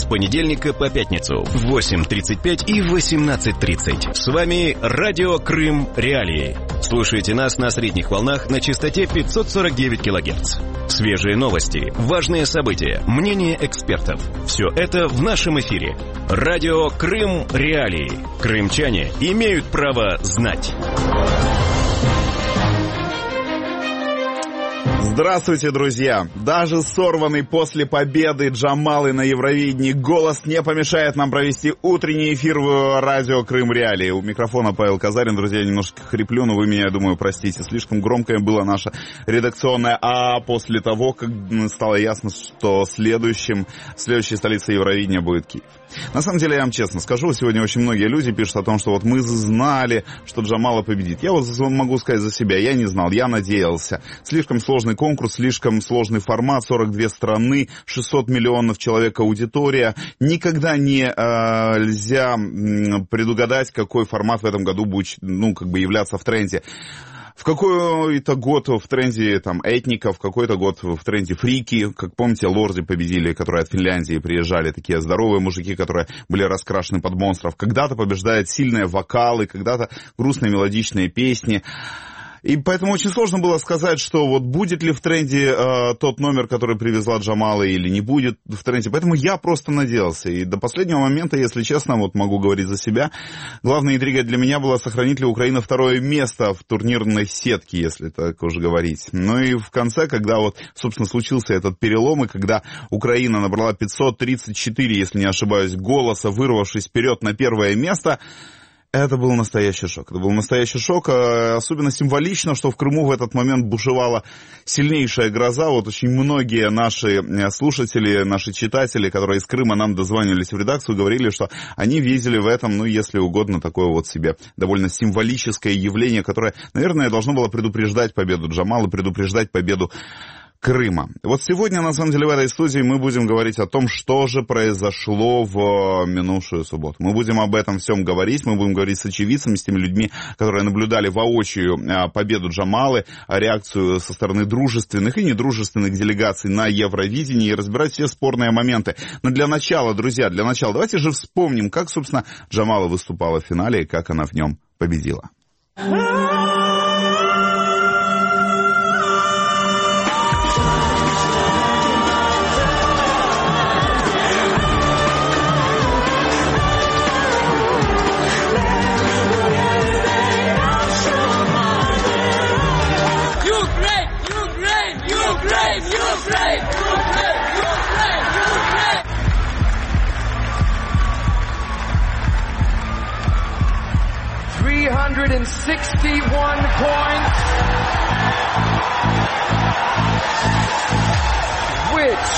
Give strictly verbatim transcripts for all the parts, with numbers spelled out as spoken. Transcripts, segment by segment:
С понедельника по пятницу в восемь тридцать пять и восемнадцать тридцать. С вами Радио Крым Реалии. Слушайте нас на средних волнах на частоте пятьсот сорок девять килогерц. Свежие новости, важные события, мнения экспертов. Все это в нашем эфире. Радио Крым Реалии. Крымчане имеют право знать. Здравствуйте, друзья! Даже сорванный после победы Джамалы на Евровидении голос не помешает нам провести утренний эфир в Радио Крым Реалии. У микрофона Павел Казарин. Друзья, я немножко хриплю, но вы меня, я думаю, простите. Слишком громкое было наше редакционное «а» после того, как стало ясно, что следующим, следующей столицей Евровидения будет Киев. На самом деле, я вам честно скажу, сегодня очень многие люди пишут о том, что вот мы знали, что Джамала победит. Я вот могу сказать за себя, я не знал, я надеялся. Слишком сложный конкурс, слишком сложный формат, сорок две страны, шестьсот миллионов человек аудитория. Никогда не, э, нельзя предугадать, какой формат в этом году будет, ну, как бы являться в тренде. В какой-то год в тренде там этника, в какой-то год в тренде фрики. Как помните, лорды победили, которые от Финляндии приезжали, такие здоровые мужики, которые были раскрашены под монстров. Когда-то побеждают сильные вокалы, когда-то грустные мелодичные песни. И поэтому очень сложно было сказать, что вот будет ли в тренде э, тот номер, который привезла Джамала, или не будет в тренде. Поэтому я просто надеялся. И до последнего момента, если честно, вот могу говорить за себя, главная интрига для меня была, сохранит ли Украина второе место в турнирной сетке, если так уже говорить. Ну и в конце, когда вот, собственно, случился этот перелом, и когда Украина набрала пятьсот тридцать четыре, если не ошибаюсь, голоса, вырвавшись вперед на первое место, это был настоящий шок. Это был настоящий шок. Особенно символично, что в Крыму в этот момент бушевала сильнейшая гроза. Вот очень многие наши слушатели, наши читатели, которые из Крыма нам дозванивались в редакцию, говорили, что они видели в этом, ну, если угодно, такое вот себе довольно символическое явление, которое, наверное, должно было предупреждать победу Джамалы, предупреждать победу Крыма. Вот сегодня, на самом деле, в этой студии мы будем говорить о том, что же произошло в минувшую субботу. Мы будем об этом всем говорить, мы будем говорить с очевидцами, с теми людьми, которые наблюдали воочию победу Джамалы, реакцию со стороны дружественных и недружественных делегаций на Евровидении и разбирать все спорные моменты. Но для начала, друзья, для начала давайте же вспомним, как, собственно, Джамала выступала в финале и как она в нем победила. three hundred sixty-one points, which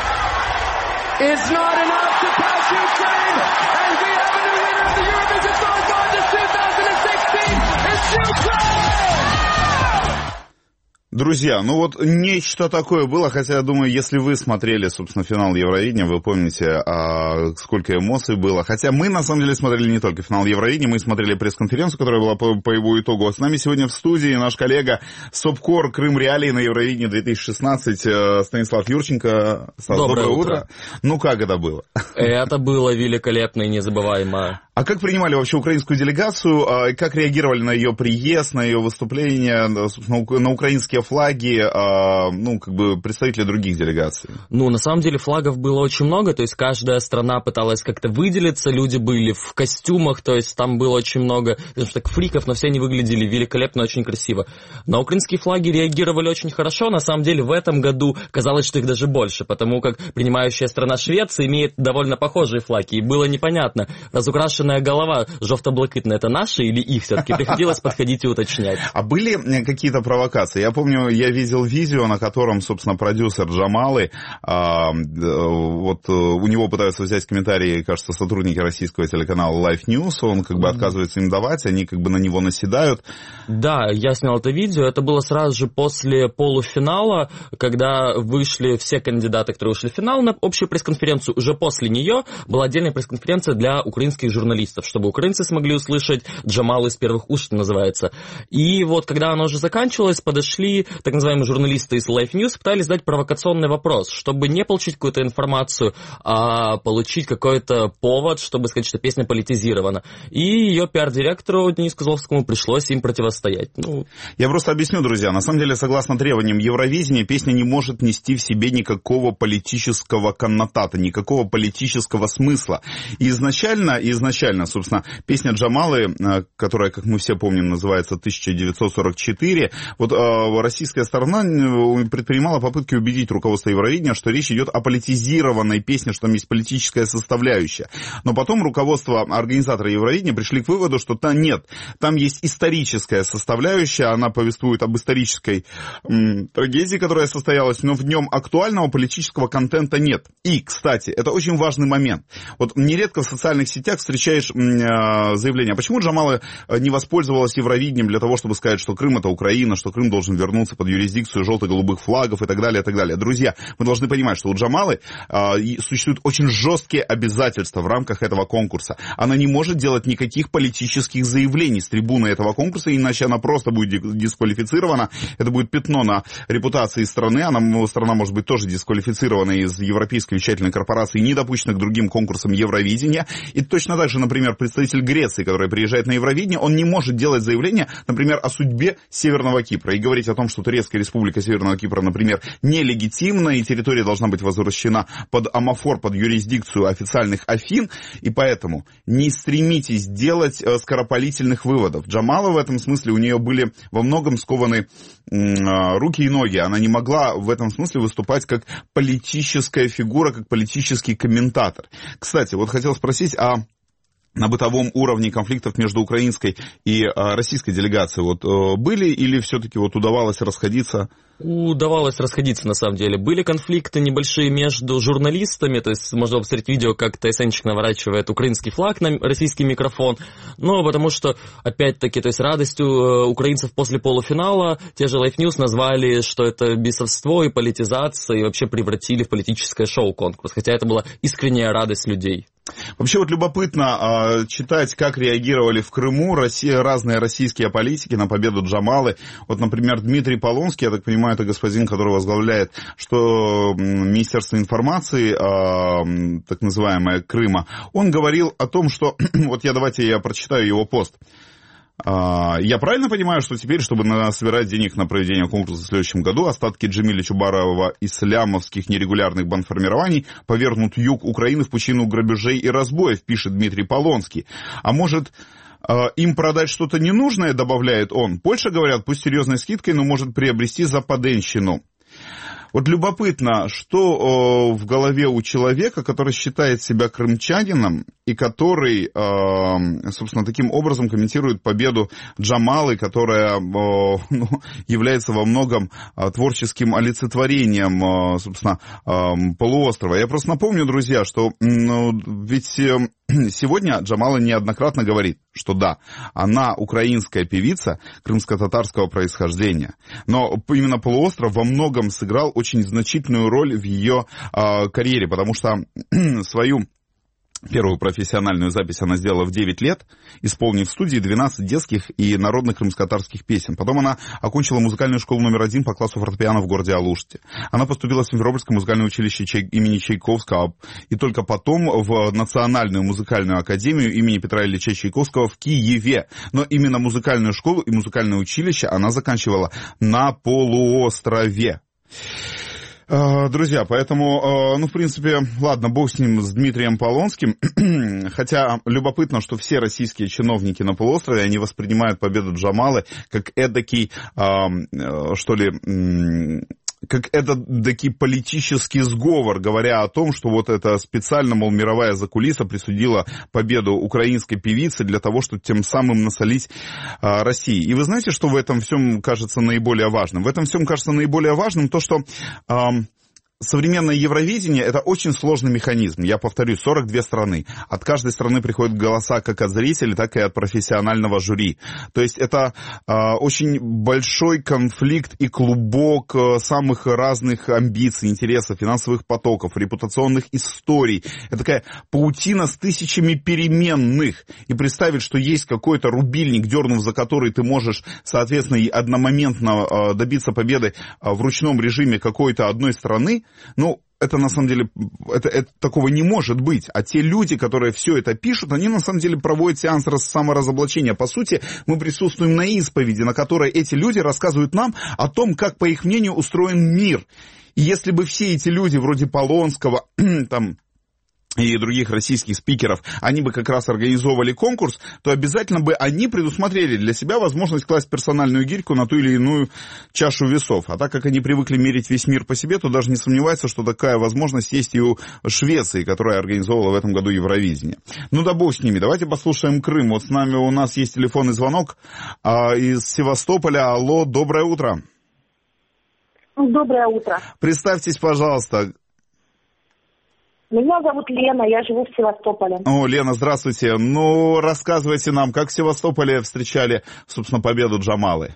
is not enough to pass Ukraine, and we have a new winner of the Eurovision Song Contest twenty sixteen. It's Ukraine! Друзья, ну вот нечто такое было, хотя я думаю, если вы смотрели, собственно, финал Евровидения, вы помните, а, сколько эмоций было. Хотя мы, на самом деле, смотрели не только финал Евровидения, мы смотрели пресс-конференцию, которая была по, по его итогу. С нами сегодня в студии наш коллега СОБКОР Крым Реалии на Евровидении две тысячи шестнадцать Станислав Юрченко. Стас, доброе, доброе утро. утро. Ну как это было? Это было великолепно и незабываемо. А как принимали вообще украинскую делегацию, и как реагировали на ее приезд, на ее выступление, на украинские флаги, ну, как бы представители других делегаций? Ну, на самом деле флагов было очень много, то есть каждая страна пыталась как-то выделиться, люди были в костюмах, то есть там было очень много, скажем так, фриков, но все они выглядели великолепно, очень красиво. На украинские флаги реагировали очень хорошо, на самом деле в этом году казалось, что их даже больше, потому как принимающая страна Швеция имеет довольно похожие флаги, и было непонятно, разукрашенная голова жовто-блакитная, это наши или их все-таки? Приходилось подходить и уточнять. А были какие-то провокации? Я помню, я видел видео, на котором, собственно, продюсер Джамалы, а, вот у него пытаются взять комментарии, кажется, сотрудники российского телеканала Life News, он как бы отказывается им давать, они как бы на него наседают. Да, я снял это видео, это было сразу же после полуфинала, когда вышли все кандидаты, которые ушли в финал на общую пресс-конференцию, уже после нее была отдельная пресс-конференция для украинских журналистов, чтобы украинцы смогли услышать Джамалу из первых уст, что называется. И вот, когда она уже заканчивалась, подошли и так называемые журналисты из Life News пытались задать провокационный вопрос, чтобы не получить какую-то информацию, а получить какой-то повод, чтобы сказать, что песня политизирована. И ее пиар-директору Денису Козловскому пришлось им противостоять. Ну... Я просто объясню, друзья. На самом деле, согласно требованиям Евровидения, песня не может нести в себе никакого политического коннотата, никакого политического смысла. И изначально, изначально, собственно, песня Джамалы, которая, как мы все помним, называется тысяча девятьсот сорок четыре, вот э, российская сторона предпринимала попытки убедить руководство Евровидения, что речь идет о политизированной песне, что там есть политическая составляющая. Но потом руководство организатора Евровидения пришли к выводу, что там нет, там есть историческая составляющая, она повествует об исторической м, трагедии, которая состоялась, но в нем актуального политического контента нет. И, кстати, это очень важный момент. Вот нередко в социальных сетях встречаешь м, э, заявление, почему Джамала не воспользовалась Евровидением для того, чтобы сказать, что Крым это Украина, что Крым должен вернуться под юрисдикцию желто-голубых флагов и так далее, и так далее. Друзья, мы должны понимать, что у Джамалы э, существуют очень жесткие обязательства в рамках этого конкурса. Она не может делать никаких политических заявлений с трибуны этого конкурса, иначе она просто будет дисквалифицирована. Это будет пятно на репутации страны. Она, страна может быть тоже дисквалифицирована из Европейской вещательной корпорации, не допущена к другим конкурсам Евровидения. И точно так же, например, представитель Греции, который приезжает на Евровидение, он не может делать заявление, например, о судьбе Северного Кипра и говорить о том, что Турецкая республика Северного Кипра, например, нелегитимна, и территория должна быть возвращена под амафор, под юрисдикцию официальных Афин, и поэтому не стремитесь делать э, скоропалительных выводов. Джамала в этом смысле, у нее были во многом скованы э, руки и ноги, она не могла в этом смысле выступать как политическая фигура, как политический комментатор. Кстати, вот хотел спросить, а на бытовом уровне конфликтов между украинской и а, российской делегацией вот э, были или все-таки вот удавалось расходиться? Удавалось расходиться, на самом деле. Были конфликты небольшие между журналистами, то есть можно посмотреть видео, как ТСНчик наворачивает украинский флаг на российский микрофон, но потому что, опять-таки, то есть радостью украинцев после полуфинала те же Life News назвали, что это бесовство и политизация, и вообще превратили в политическое шоу конкурс, хотя это была искренняя радость людей. Вообще вот любопытно э, читать, как реагировали в Крыму Россия, разные российские политики на победу Джамалы. Вот, например, Дмитрий Полонский, я так понимаю, это господин, который возглавляет что Министерство информации, э, так называемое, Крыма. Он говорил о том, что... вот я давайте я прочитаю его пост. Я правильно понимаю, что теперь, чтобы собирать денег на проведение конкурса в следующем году, остатки Джемиля Чубарова ислямовских нерегулярных бандформирований повергнут юг Украины в пучину грабежей и разбоев, пишет Дмитрий Полонский. А может, им продать что-то ненужное, добавляет он. Польша, говорят, пусть серьезной скидкой, но может приобрести западенщину. Вот любопытно, что э, в голове у человека, который считает себя крымчанином и который, э, собственно, таким образом комментирует победу Джамалы, которая э, ну, является во многом э, творческим олицетворением, э, собственно, э, полуострова. Я просто напомню, друзья, что ну, ведь... Э, сегодня Джамала неоднократно говорит, что да, она украинская певица крымско-татарского происхождения, но именно полуостров во многом сыграл очень значительную роль в ее э, карьере, потому что свою первую профессиональную запись она сделала в девять лет, исполнив в студии двенадцать детских и народных крымско-татарских песен. Потом она окончила музыкальную школу номер один по классу фортепиано в городе Алуште. Она поступила в Симферопольское музыкальное училище имени Чайковского и только потом в Национальную музыкальную академию имени Петра Ильича Чайковского в Киеве. Но именно музыкальную школу и музыкальное училище она заканчивала на полуострове. Друзья, поэтому, ну, в принципе, ладно, бог с ним, с Дмитрием Полонским, хотя любопытно, что все российские чиновники на полуострове, они воспринимают победу Джамалы как эдакий, что ли, как эдакий политический сговор, говоря о том, что вот это специально, мол, мировая закулиса присудила победу украинской певице для того, чтобы тем самым насолить а, России. И вы знаете, что в этом всем кажется наиболее важным? В этом всем кажется наиболее важным то, что... А, современное Евровидение — это очень сложный механизм. Я повторюсь, сорок две страны. От каждой страны приходят голоса как от зрителей, так и от профессионального жюри. То есть это э, очень большой конфликт и клубок э, самых разных амбиций, интересов, финансовых потоков, репутационных историй. Это такая паутина с тысячами переменных. И представить, что есть какой-то рубильник, дернув за который ты можешь, соответственно, и одномоментно э, добиться победы э, в ручном режиме какой-то одной страны, ну, это на самом деле, это, это, такого не может быть. А те люди, которые все это пишут, они на самом деле проводят сеанс саморазоблачения. По сути, мы присутствуем на исповеди, на которой эти люди рассказывают нам о том, как, по их мнению, устроен мир. И если бы все эти люди, вроде Полонского, там, и других российских спикеров, они бы как раз организовывали конкурс, то обязательно бы они предусмотрели для себя возможность класть персональную гирьку на ту или иную чашу весов. А так как они привыкли мерить весь мир по себе, то даже не сомневаются, что такая возможность есть и у Швеции, которая организовала в этом году Евровидение. Ну да бог с ними. Давайте послушаем Крым. Вот с нами у нас есть телефонный звонок а, из Севастополя. Алло, доброе утро. Доброе утро. Представьтесь, пожалуйста. Меня зовут Лена, я живу в Севастополе. О, Лена, здравствуйте. Ну, рассказывайте нам, как в Севастополе встречали, собственно, победу Джамалы.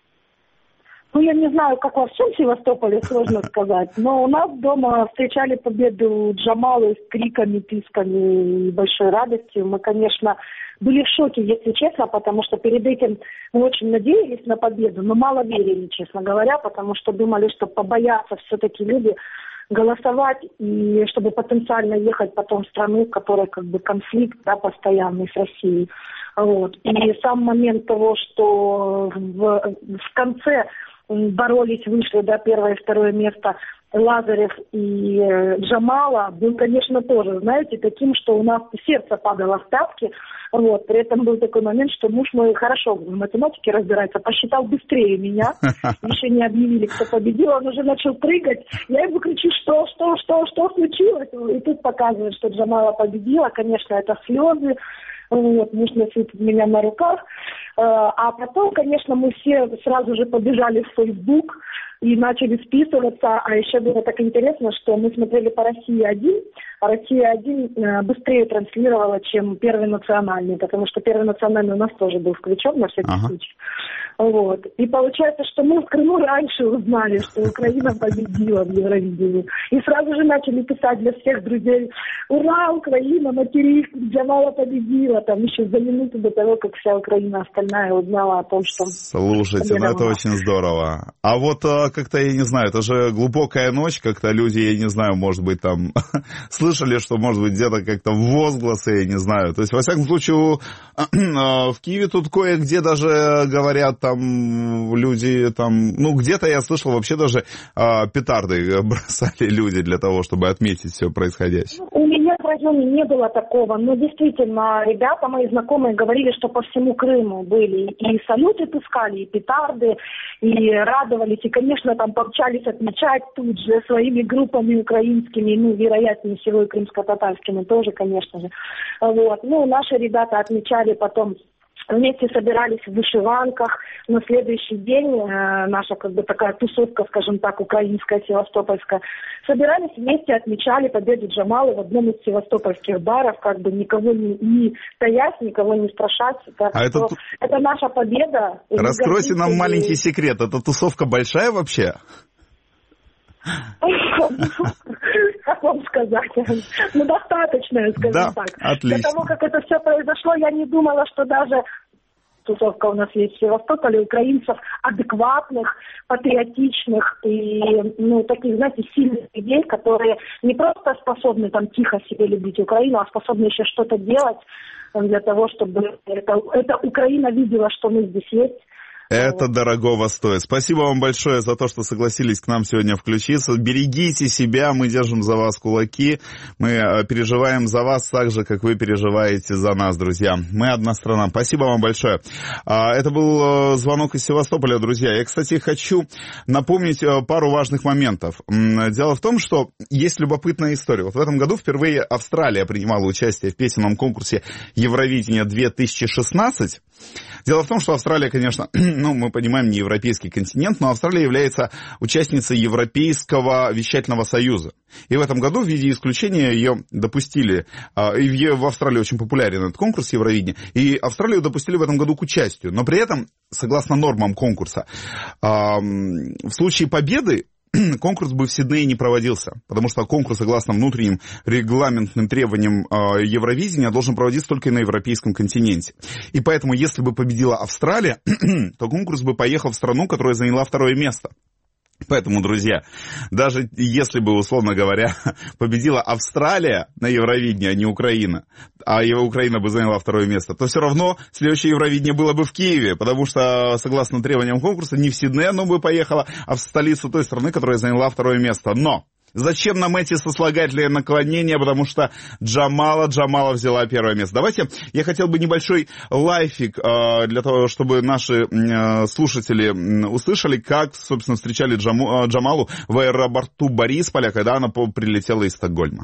Ну, я не знаю, как во всем Севастополе, сложно сказать, но у нас дома встречали победу Джамалы с криками, писками и большой радостью. Мы, конечно, были в шоке, если честно, потому что перед этим мы очень надеялись на победу, но мало верили, честно говоря, потому что думали, что побоятся все-таки люди голосовать, и чтобы потенциально ехать потом в страну, в которой как бы конфликт, да, постоянный с Россией. Вот. И сам момент того, что в, в конце боролись, вышли, да, первое и второе место Лазарев и э, Джамала, был, конечно, тоже, знаете, таким, что у нас сердце падало в пятки. Вот. При этом был такой момент, что муж мой хорошо в математике разбирается, посчитал быстрее меня. Еще не объявили, кто победил, он уже начал прыгать. Я ему кричу, что, что, что, что случилось? И тут показывают, что Джамала победила. Конечно, это слезы. Вот, муж носит меня на руках. А потом, конечно, мы все сразу же побежали в Facebook и начали списываться. А еще было так интересно, что мы смотрели по России один, а Россия один быстрее транслировала, чем Первый национальный, потому что Первый национальный у нас тоже был включен на всякий ага. случай. Вот. И получается, что мы в Крыму раньше узнали, что Украина победила в Евровидении. И сразу же начали писать для всех друзей: ура, Украина, матерись, Джамала победила. Там еще за минуту до того, как вся Украина остальная узнала о том, что... Слушайте, ну это очень здорово. А вот как-то, я не знаю, это же глубокая ночь, как-то люди, я не знаю, может быть, там слышали, что, может быть, где-то как-то возгласы, я не знаю. То есть, во всяком случае, в Киеве тут кое-где даже говорят, там люди, там, ну, где-то я слышал, вообще даже петарды бросали люди для того, чтобы отметить все происходящее. У меня в районе не было такого, но действительно, ребята мои знакомые говорили, что по всему Крыму были и салюты пускали, и петарды, и радовались, и, конечно, там помчались отмечать тут же своими группами украинскими, ну, вероятнее всего, и крымско-татарскими тоже, конечно же. Вот. Ну, наши ребята отмечали потом, вместе собирались в вышиванках. На следующий день э, наша как бы такая тусовка, скажем так, украинская, севастопольская, собирались вместе, отмечали победу Джамалы в одном из севастопольских баров, как бы никого не, не таясь, никого не страшась. Так а что это... это наша победа. Раскройте нам маленький секрет. Эта тусовка большая вообще? Как вам сказать? Ну, достаточно, скажем да, так. Отлично. Для того, как это все произошло, я не думала, что даже тусовка у нас есть в Севастополе, украинцев адекватных, патриотичных и, ну, таких, знаете, сильных людей, которые не просто способны там тихо себе любить Украину, а способны еще что-то делать для того, чтобы это, эта Украина видела, что мы здесь есть. Это дорогого стоит. Спасибо вам большое за то, что согласились к нам сегодня включиться. Берегите себя, мы держим за вас кулаки. Мы переживаем за вас так же, как вы переживаете за нас, друзья. Мы одна страна. Спасибо вам большое. Это был звонок из Севастополя, друзья. Я, кстати, хочу напомнить пару важных моментов. Дело в том, что есть любопытная история. Вот в этом году впервые Австралия принимала участие в песенном конкурсе Евровидения две тысячи шестнадцать. Дело в том, что Австралия, конечно, ну, мы понимаем, не европейский континент, но Австралия является участницей Европейского вещательного союза. И в этом году в виде исключения ее допустили, и в Австралии очень популярен этот конкурс Евровидения, и Австралию допустили в этом году к участию. Но при этом, согласно нормам конкурса, в случае победы конкурс бы в Сиднее не проводился, потому что конкурс, согласно внутренним регламентным требованиям э, Евровидения, должен проводиться только на европейском континенте. И поэтому, если бы победила Австралия, то конкурс бы поехал в страну, которая заняла второе место. Поэтому, друзья, даже если бы, условно говоря, победила Австралия на Евровидении, а не Украина, а Украина бы заняла второе место, то все равно следующее Евровидение было бы в Киеве, потому что, согласно требованиям конкурса, не в Сидней оно бы поехало, а в столицу той страны, которая заняла второе место. Но зачем нам эти сослагательные наклонения, потому что Джамала, Джамала взяла первое место. Давайте, я хотел бы небольшой лайфик э, для того, чтобы наши э, слушатели услышали, как, собственно, встречали Джаму, э, Джамалу в аэропорту Борисполя, когда она прилетела из Стокгольма.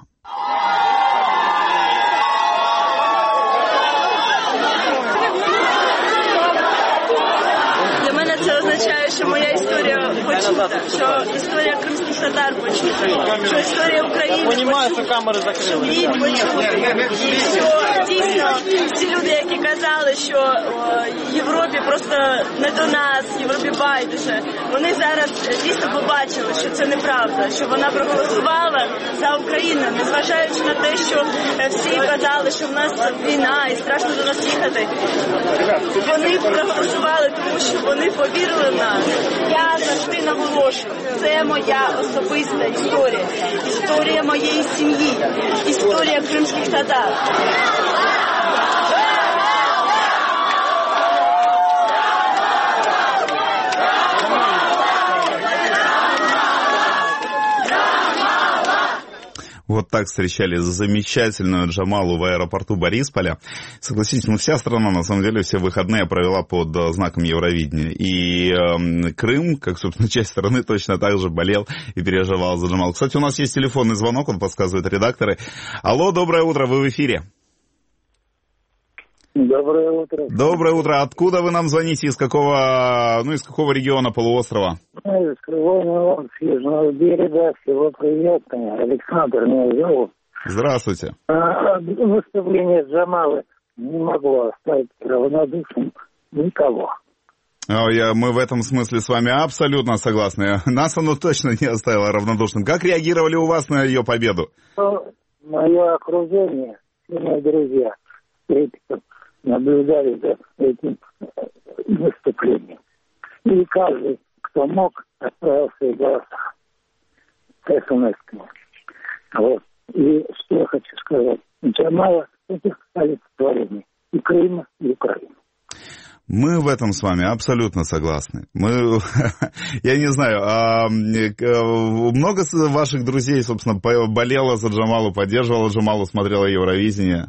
Для мене це означає, що моя історія почута, що історія кримських татар почута, що історія України почута, що її почути. І що дійсно всі люди, які казали, що о, Європі просто не до нас, Європі байдуже, вони зараз дійсно побачили, що це неправда, що вона проголосувала за Україну, незважаючи на те, що всі казали, що в нас війна і страшно до нас їхати. Вони проголосували, тому що вони повірили в нас. Я завжди наголошую, це моя особиста історія, історія моєї сім'ї, історія кримських татар. Вот так встречали замечательную Джамалу в аэропорту Борисполя. Согласитесь, ну вся страна, на самом деле, все выходные провела под знаком Евровидения. И э, Крым, как, собственно, часть страны, точно так же болел и переживал за Джамалу. Кстати, у нас есть телефонный звонок, он подсказывает редакторы. Алло, доброе утро, вы в эфире. Доброе утро. Доброе утро. Откуда вы нам звоните? Из какого, ну, из какого региона полуострова? Ну, из Крылова, с Южного берега. Всего приятного. Александр меня зовут. Здравствуйте. А, выступление Джамалы не могло оставить равнодушным никого. О, я, мы в этом смысле с вами абсолютно согласны. Нас оно точно не оставило равнодушным. Как реагировали у вас на ее победу? Ну, мое окружение, все мои друзья, наблюдали за этим выступлением. И каждый, кто мог, отправил свои голоса смс-ками. Вот. И что я хочу сказать. Джамала — это олицетворение и Крыма, и Украины. Мы в этом с вами абсолютно согласны. Мы, я не знаю, а, много ваших друзей, собственно, болело за Джамалу, поддерживало Джамалу, смотрело Евровидение?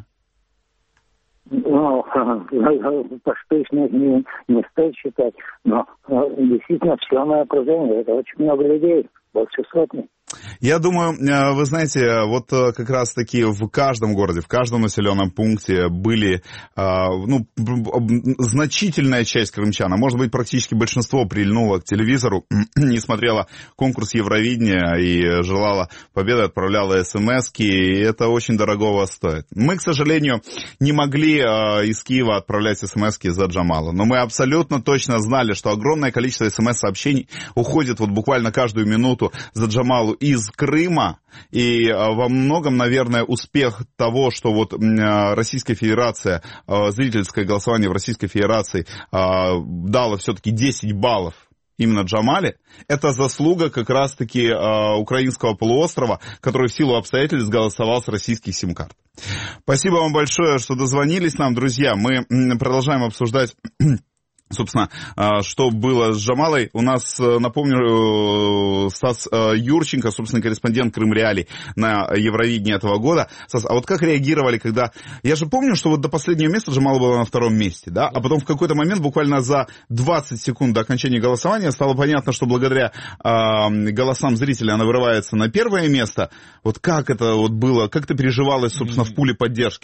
Ну, поспешно не, не стоит считать, но действительно все мое окружение, это очень много людей, больше сотни. Я думаю, вы знаете, вот как раз-таки в каждом городе, в каждом населенном пункте были, ну, значительная часть крымчан, а может быть практически большинство прильнуло к телевизору, не смотрела конкурс Евровидения и желала победы, отправляла смс-ки, и это очень дорогого стоит. Мы, к сожалению, не могли из Киева отправлять смс-ки за Джамалу, но мы абсолютно точно знали, что огромное количество смс-сообщений уходит вот буквально каждую минуту за Джамалу из Крыма, и во многом, наверное, успех того, что вот Российская Федерация, зрительское голосование в Российской Федерации дало все-таки десять баллов именно Джамале, это заслуга как раз-таки украинского полуострова, который в силу обстоятельств голосовал с российских сим-карт. Спасибо вам большое, что дозвонились нам, друзья. Мы продолжаем обсуждать... Собственно, что было с Джамалой, у нас, напомню, Стас Юрченко, собственно, корреспондент Крым Реалий на Евровидении этого года. Стас, а вот как реагировали, когда... Я же помню, что вот до последнего места Джамала была на втором месте, да? А потом в какой-то момент, буквально за двадцать секунд до окончания голосования, стало понятно, что благодаря э, голосам зрителей она вырывается на первое место. Вот как это вот было, как ты переживалась, собственно, в пуле поддержки?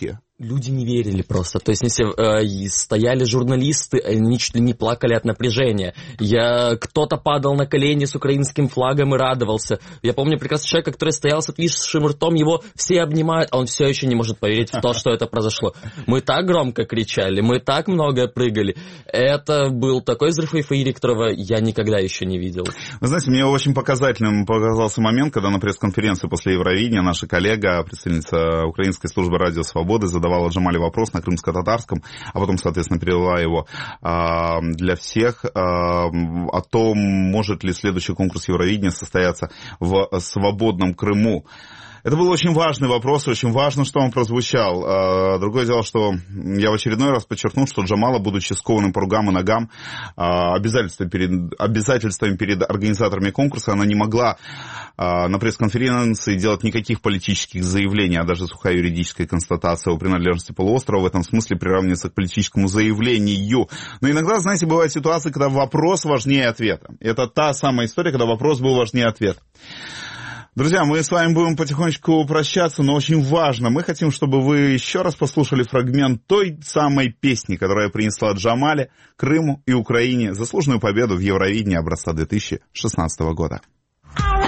люди не верили просто. То есть, если э, стояли журналисты, они чуть ли не плакали от напряжения. Я, кто-то падал на колени с украинским флагом и радовался. Я помню прекрасно человека, который стоял с отвисшим ртом, его все обнимают, а он все еще не может поверить в то, что это произошло. Мы так громко кричали, мы так много прыгали. Это был такой взрыв эйфории, которого я никогда еще не видел. Вы знаете, мне очень показательным показался момент, когда на пресс-конференции после Евровидения наша коллега, представительница Украинской службы радио «Свободы», задавала Джамале вопрос на крымско-татарском, а потом, соответственно, перевела его э, для всех, э, о том, может ли следующий конкурс Евровидения состояться в свободном Крыму. Это был очень важный вопрос, очень важно, что он прозвучал. Другое дело, что я в очередной раз подчеркну, что Джамала, будучи скованным по ругам и ногам, обязательствами перед, обязательствами перед организаторами конкурса, она не могла на пресс-конференции делать никаких политических заявлений, а даже сухая юридическая констатация о принадлежности полуострова в этом смысле приравнивается к политическому заявлению. Но иногда, знаете, бывают ситуации, когда вопрос важнее ответа. Это та самая история, когда вопрос был важнее ответа. Друзья, мы с вами будем потихонечку прощаться, но очень важно. Мы хотим, чтобы вы еще раз послушали фрагмент той самой песни, которая принесла Джамале, Крыму и Украине заслуженную победу в Евровидении образца две тысячи шестнадцатого года.